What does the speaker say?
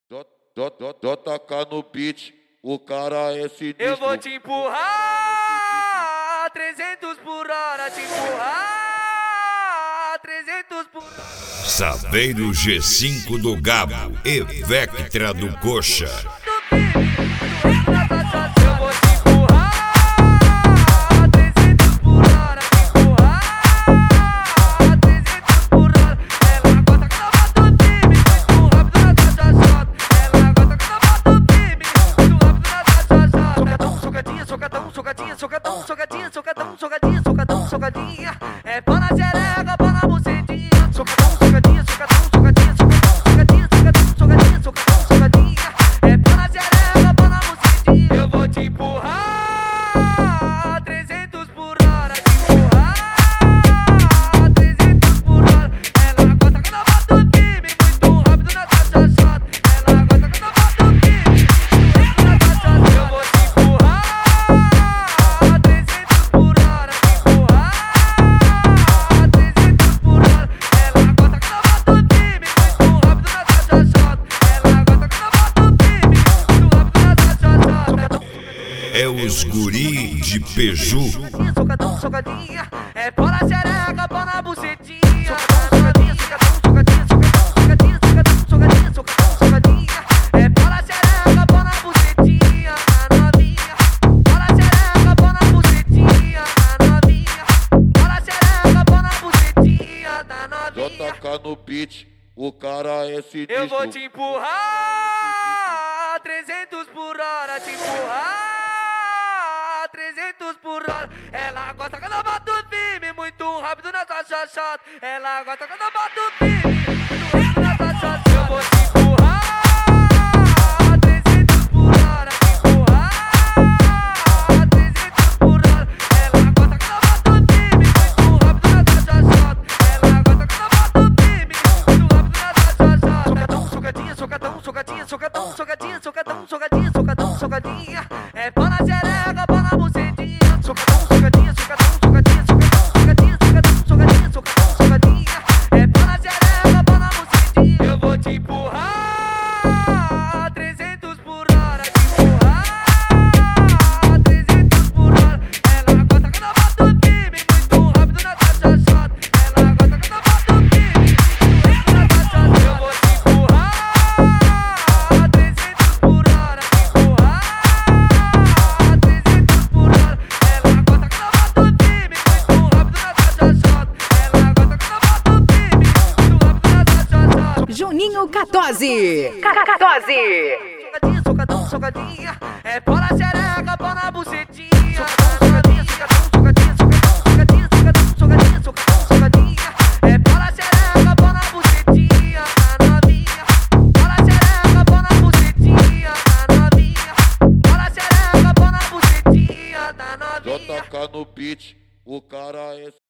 Toca no beat, o cara é sinistro. Eu vou te empurrar 300 por hora, te empurrar 300 por hora. Saveiro G5 do Gabo e Vectra do Coxa. Socadinha, é pá na xereca, pá na bucetinha. Socadinha, é pá na xereca, pá na bucetinha. Eu vou te empurrar 300 por hora, te empurrar 300 por hora. Ela gosta quando eu boto firme, muito rápido na taxa shot. Ela gosta quando eu boto firme, muito na taxa shot. Eu vou te empurrar 300 por hora, te empurrar 300 por hora. Ela gosta quando eu boto firme, muito rápido na taxa shot. Ela gosta quando eu boto firme, muito rápido na taxa shot. É os guri de Peju. Socadinha, é pó na xereca, pó na bucetinha. Socadinha, é pó na xereca, pó na bucetinha. Novinha, pó na xereca, pó na bucetinha. Novinha, pó na xereca, pó na bucetinha. Novinha. Toca no beat, o cara é sinistro. Eu vou te empurrar 300 por hora, te empurrar 300 por hora. Ela gosta quando eu boto firme, muito rápido nessa chachata. Ela gosta quando eu boto firme, muito rápido nessa chachata. Eu vou te empurrar 300 por hora, te empurrar 300 por hora. Ela gosta quando eu boto firme, muito rápido nessa chachata. Ela gosta quando eu boto firme, muito rápido nessa chachata. Socadinha, é pá na xereca, pá na bucetinha. Socadinha, é pá na xereca, pá na bucetinha. Eu vou te empurrar 300 por hora, te empurrar 300 por hora. Ela gosta quando eu boto firme, muito rápido na taxa shot. Ela gosta quando eu boto firme, muito rápido na taxa shot. Eu vou te empurrar 300 por hora, te empurrar 300 por hora. Ela gosta quando eu boto firme, muito rápido na taxa shot. Ela gosta quando eu boto firme, muito rápido na taxa shot. Juninho 14. Socadinha, é pó na xereca, pó na bucetinha. Socadinha, é pó na xereca, pó na bucetinha. Novinha, pó na xereca, pó na bucetinha. Novinha, pó na xereca, pó na bucetinha. Novinha. Toca no beat, o cara é